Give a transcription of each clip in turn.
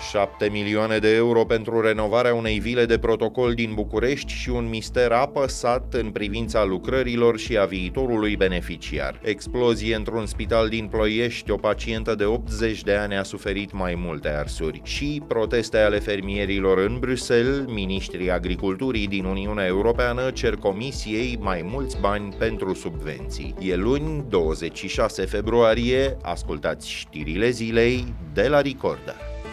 7 milioane de euro pentru renovarea unei vile de protocol din București și un mister apăsat în privința lucrărilor și a viitorului beneficiar. Explozie într-un spital din Ploiești, o pacientă de 80 de ani a suferit mai multe arsuri. Și proteste ale fermierilor în Bruxelles, miniștrii agriculturii din Uniunea Europeană cer Comisiei mai mulți bani pentru subvenții. E luni, 26 februarie, ascultați știrile zilei de la Recorder.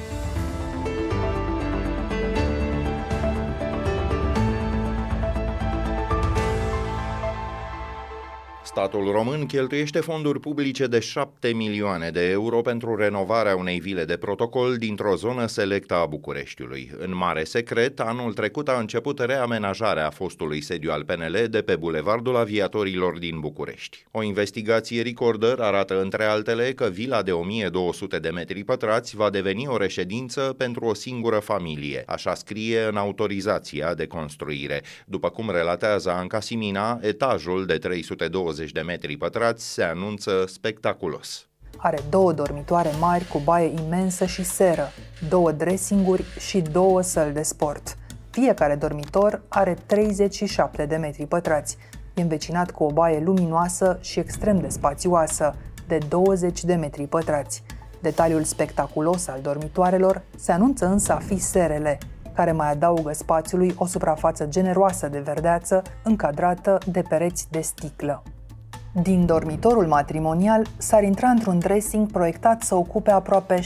Statul român cheltuiește fonduri publice de 7 milioane de euro pentru renovarea unei vile de protocol dintr-o zonă selectă a Bucureștiului. În mare secret, anul trecut a început reamenajarea fostului sediu al PNL de pe Bulevardul Aviatorilor din București. O investigație Recorder arată între altele că vila de 1200 de metri pătrați va deveni o reședință pentru o singură familie, așa scrie în autorizația de construire. După cum relatează Anca Simina, etajul de 320 de metri pătrați se anunță spectaculos. Are 2 dormitoare mari cu baie imensă și seră, 2 dressinguri și 2 săli de sport. Fiecare dormitor are 37 de metri pătrați. E învecinat cu o baie luminoasă și extrem de spațioasă, de 20 de metri pătrați. Detaliul spectaculos al dormitoarelor se anunță însă a fi serele, care mai adaugă spațiului o suprafață generoasă de verdeață încadrată de pereți de sticlă. Din dormitorul matrimonial s-ar intra într-un dressing proiectat să ocupe aproape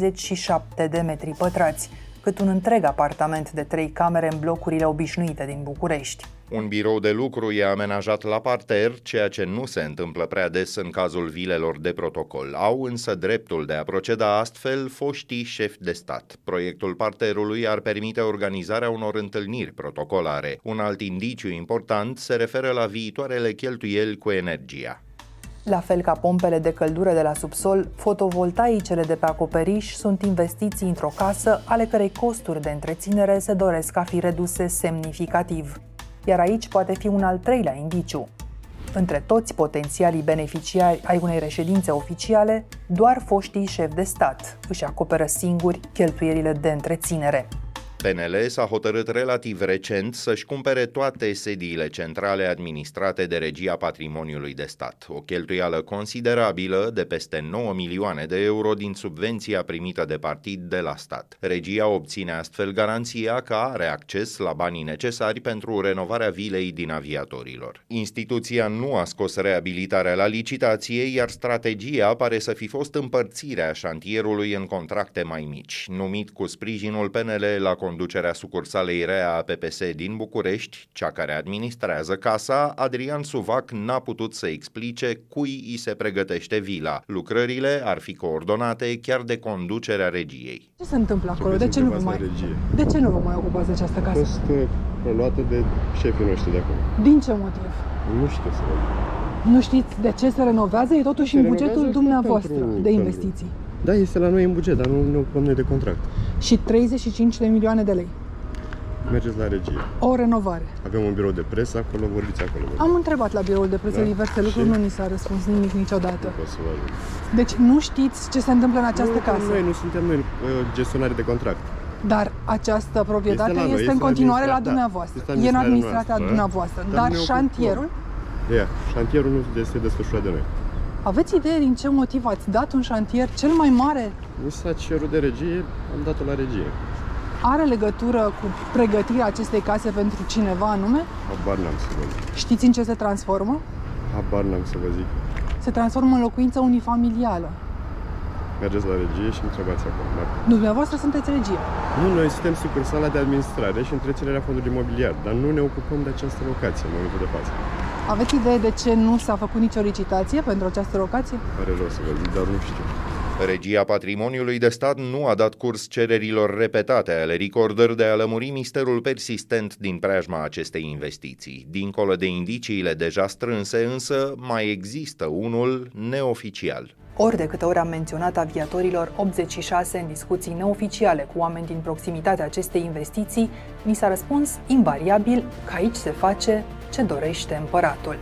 67 de metri pătrați, cât un întreg apartament de 3 camere în blocurile obișnuite din București. Un birou de lucru e amenajat la parter, ceea ce nu se întâmplă prea des în cazul vilelor de protocol. Au însă dreptul de a proceda astfel foștii șefi de stat. Proiectul parterului ar permite organizarea unor întâlniri protocolare. Un alt indiciu important se referă la viitoarele cheltuieli cu energia. La fel ca pompele de căldură de la subsol, fotovoltaicele de pe acoperiș sunt investiții într-o casă ale cărei costuri de întreținere se doresc a fi reduse semnificativ. Iar aici poate fi un al treilea indiciu. Între toți potențialii beneficiari ai unei reședințe oficiale, doar foștii șefi de stat își acoperă singuri cheltuielile de întreținere. PNL s-a hotărât relativ recent să-și cumpere toate sediile centrale administrate de Regia Patrimoniului de Stat, o cheltuială considerabilă de peste 9 milioane de euro din subvenția primită de partid de la stat. Regia obține astfel garanția că are acces la banii necesari pentru renovarea vilei din Aviatorilor. Instituția nu a scos reabilitarea la licitație, iar strategia pare să fi fost împărțirea șantierului în contracte mai mici. Numit cu sprijinul PNL la conducerea sucursalei REA a PPS din București, cea care administrează casa, Adrian Suvac n-a putut să explice cui îi se pregătește vila. Lucrările ar fi coordonate chiar de conducerea regiei. Ce se întâmplă acolo? De ce nu vă mai ocupați de această casă? A fost preluată de șefii noștri de acolo. Din ce motiv? Nu știu să vă zic. Nu știți de ce se renovează? E totuși în bugetul dumneavoastră de investiții. Da, este la noi în buget, dar nu ne ocupăm noi de contract. Și 35 de milioane de lei. Mergeți la regie. O renovare. Avem un birou de presă acolo, vorbiți acolo. Am întrebat la biroul de presă diverse lucruri, nu ni s-a răspuns nimic niciodată. Nu pot să vă ajut. Deci nu știți ce se întâmplă în această casă? Noi nu suntem noi gestionari de contract. Dar această proprietate este în continuare la dumneavoastră. E în administrația dumneavoastră. Dar șantierul? Șantierul nu este desfășurat de noi. Aveți idee din ce motiv ați dat un șantier cel mai mare? Mi s-a cerut de regie, am dat-o la regie. Are legătură cu pregătirea acestei case pentru cineva anume? Habar n-am să vă zic. Știți în ce se transformă? Habar n-am să vă zic. Se transformă în locuință unifamilială. Mergeți la regie și întrebați acolo. Dumneavoastră sunteți regie. Nu, noi suntem sucursala de administrare și întreținerea fondului imobiliar, dar nu ne ocupăm de această locație în momentul de față. Aveți idee de ce nu s-a făcut nicio licitație pentru această locație? Pare rău să vă zic, dar nu știu. Regia Patrimoniului de Stat nu a dat curs cererilor repetate ale Recorder de a lămuri misterul persistent din preajma acestei investiții. Dincolo de indiciile deja strânse, însă, mai există unul neoficial. Ori de câte ori am menționat Aviatorilor 86 în discuții neoficiale cu oameni din proximitatea acestei investiții, mi s-a răspuns invariabil că aici se face ce dorește împăratul.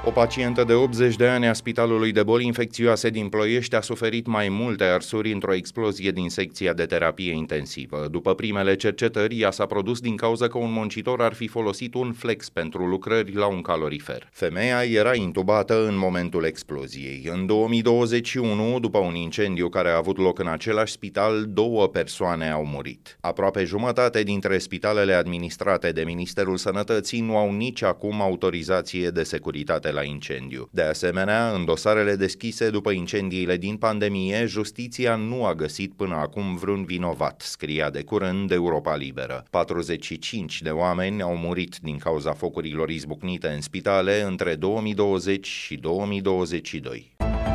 O pacientă de 80 de ani a Spitalului de Boli Infecțioase din Ploiești a suferit mai multe arsuri într-o explozie din secția de terapie intensivă. După primele cercetări, ea s-a produs din cauza că un muncitor ar fi folosit un flex pentru lucrări la un calorifer. Femeia era intubată în momentul exploziei. În 2021, după un incendiu care a avut loc în același spital, 2 persoane au murit. Aproape jumătate dintre spitalele administrate de Ministerul Sănătății nu au nici acum autorizație de securitate la incendiu. De asemenea, în dosarele deschise după incendiile din pandemie, justiția nu a găsit până acum vreun vinovat, scria de curând Europa Liberă. 45 de oameni au murit din cauza focurilor izbucnite în spitale între 2020 și 2022.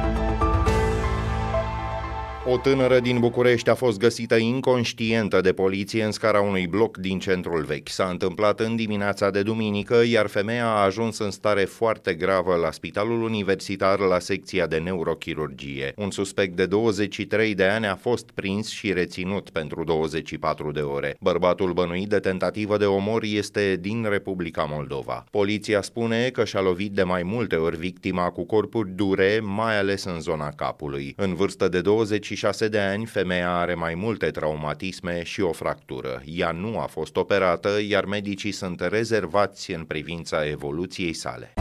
O tânără din București a fost găsită inconștientă de poliție în scara unui bloc din centrul vechi. S-a întâmplat în dimineața de duminică, iar femeia a ajuns în stare foarte gravă la Spitalul Universitar la secția de neurochirurgie. Un suspect de 23 de ani a fost prins și reținut pentru 24 de ore. Bărbatul bănuit de tentativă de omor este din Republica Moldova. Poliția spune că și-a lovit de mai multe ori victima cu corpuri dure, mai ales în zona capului. În vârstă de 26 de ani, femeia are mai multe traumatisme și o fractură. Ea nu a fost operată, iar medicii sunt rezervați în privința evoluției sale.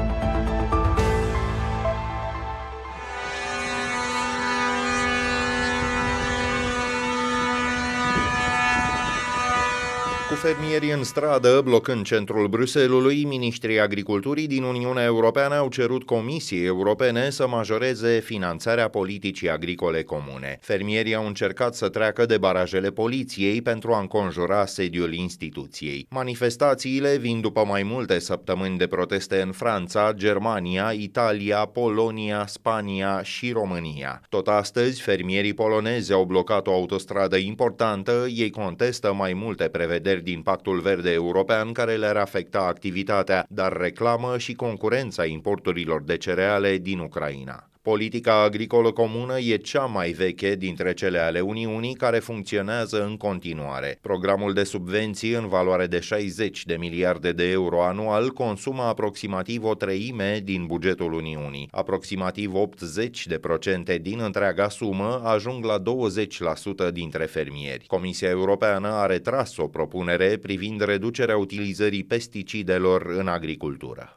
Cu fermierii în stradă, blocând centrul Bruxellesului, miniștrii agriculturii din Uniunea Europeană au cerut Comisiei Europene să majoreze finanțarea politicii agricole comune. Fermierii au încercat să treacă de barajele poliției pentru a înconjura sediul instituției. Manifestațiile vin după mai multe săptămâni de proteste în Franța, Germania, Italia, Polonia, Spania și România. Tot astăzi, fermierii polonezi au blocat o autostradă importantă, ei contestă mai multe prevederi din Pactul Verde European care le-ar afecta activitatea, dar reclamă și concurența importurilor de cereale din Ucraina. Politica agricolă comună e cea mai veche dintre cele ale Uniunii care funcționează în continuare. Programul de subvenții în valoare de 60 de miliarde de euro anual consumă aproximativ o treime din bugetul Uniunii. Aproximativ 80% din întreaga sumă ajung la 20% dintre fermieri. Comisia Europeană a retras o propunere privind reducerea utilizării pesticidelor în agricultură.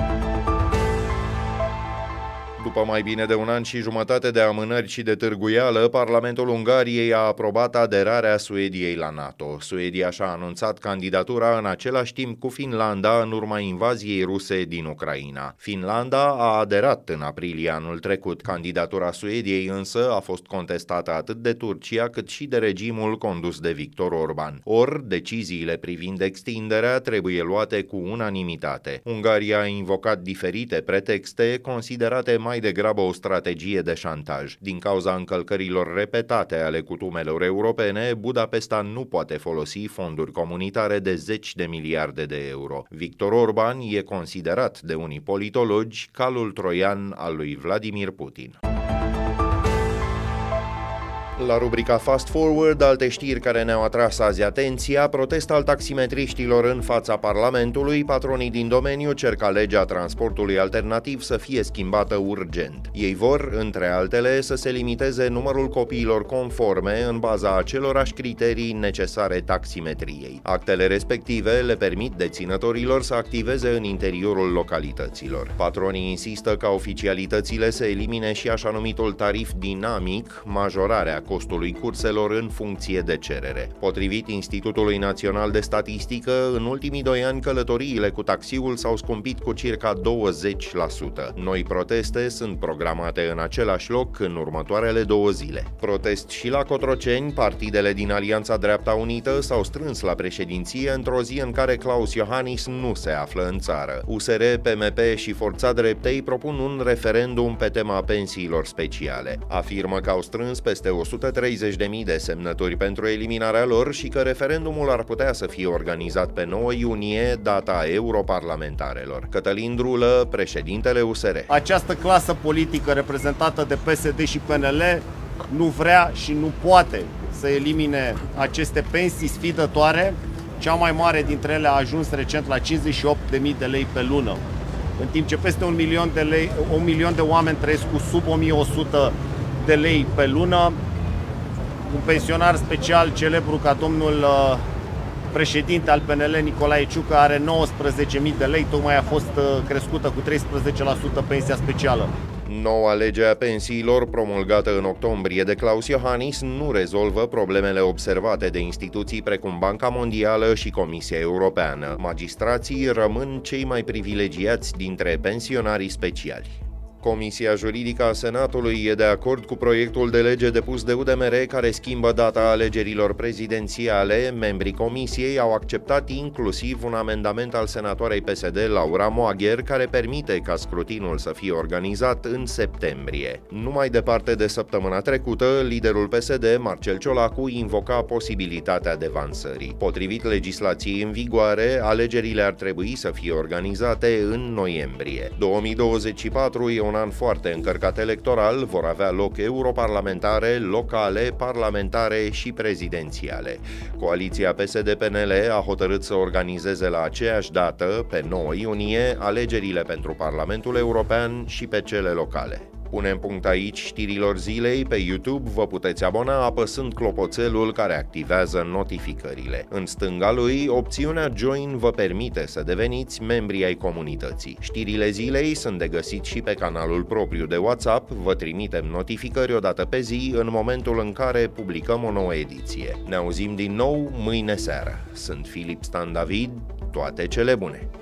După mai bine de un an și jumătate de amânări și de târguială, Parlamentul Ungariei a aprobat aderarea Suediei la NATO. Suedia și-a anunțat candidatura în același timp cu Finlanda în urma invaziei ruse din Ucraina. Finlanda a aderat în aprilie anul trecut. Candidatura Suediei însă a fost contestată atât de Turcia cât și de regimul condus de Viktor Orban. Ori, deciziile privind extinderea trebuie luate cu unanimitate. Ungaria a invocat diferite pretexte considerate mai degrabă o strategie de șantaj. Din cauza încălcărilor repetate ale cutumelor europene, Budapesta nu poate folosi fonduri comunitare de 10 de miliarde de euro. Viktor Orban e considerat de unii politologi calul troian al lui Vladimir Putin. La rubrica Fast Forward, alte știri care ne-au atras azi atenția: protest al taximetriștilor în fața Parlamentului. Patronii din domeniu cer ca legea transportului alternativ să fie schimbată urgent. Ei vor, între altele, să se limiteze numărul copiilor conforme în baza acelorași criterii necesare taximetriei. Actele respective le permit deținătorilor să activeze în interiorul localităților. Patronii insistă ca oficialitățile să elimine și așa numitul tarif dinamic, majorarea costului curselor în funcție de cerere. Potrivit Institutului Național de Statistică, în ultimii 2 ani călătoriile cu taxiul s-au scumpit cu circa 20%. Noi proteste sunt programate în același loc în următoarele 2 zile. Protest și la Cotroceni, partidele din Alianța Dreapta Unită s-au strâns la președinție într-o zi în care Klaus Iohannis nu se află în țară. USR, PMP și Forța Dreptei propun un referendum pe tema pensiilor speciale. Afirmă că au strâns peste 130.000 de semnături pentru eliminarea lor și că referendumul ar putea să fie organizat pe 9 iunie, data europarlamentarelor. Cătălin Drulă, președintele USR. Această clasă politică reprezentată de PSD și PNL nu vrea și nu poate să elimine aceste pensii sfidătoare. Cea mai mare dintre ele a ajuns recent la 58.000 de lei pe lună. în timp ce peste 1 milion de oameni trăiesc cu sub 1100 de lei pe lună. Un pensionar special celebru ca domnul președinte al PNL, Nicolae Ciucă, are 19.000 de lei, tocmai a fost crescută cu 13% pensia specială. Noua lege a pensiilor, promulgată în octombrie de Klaus Iohannis, nu rezolvă problemele observate de instituții precum Banca Mondială și Comisia Europeană. Magistrații rămân cei mai privilegiați dintre pensionarii speciali. Comisia Juridică a Senatului e de acord cu proiectul de lege depus de UDMR care schimbă data alegerilor prezidențiale. Membrii comisiei au acceptat inclusiv un amendament al senatoarei PSD Laura Moagher care permite ca scrutinul să fie organizat în septembrie. Nu mai departe de săptămâna trecută, liderul PSD, Marcel Ciolacu, invoca posibilitatea devansării. Potrivit legislației în vigoare, alegerile ar trebui să fie organizate în noiembrie. 2024 e un an foarte încărcat electoral, vor avea loc europarlamentare, locale, parlamentare și prezidențiale. Coaliția PSD-PNL a hotărât să organizeze la aceeași dată, pe 9 iunie, alegerile pentru Parlamentul European și pe cele locale. Punem punct aici știrilor zilei. Pe YouTube vă puteți abona apăsând clopoțelul care activează notificările. În stânga lui, opțiunea Join vă permite să deveniți membri ai comunității. Știrile zilei sunt de găsit și pe canalul propriu de WhatsApp. Vă trimitem notificări o dată pe zi în momentul în care publicăm o nouă ediție. Ne auzim din nou mâine seară. Sunt Filip Stan David, toate cele bune!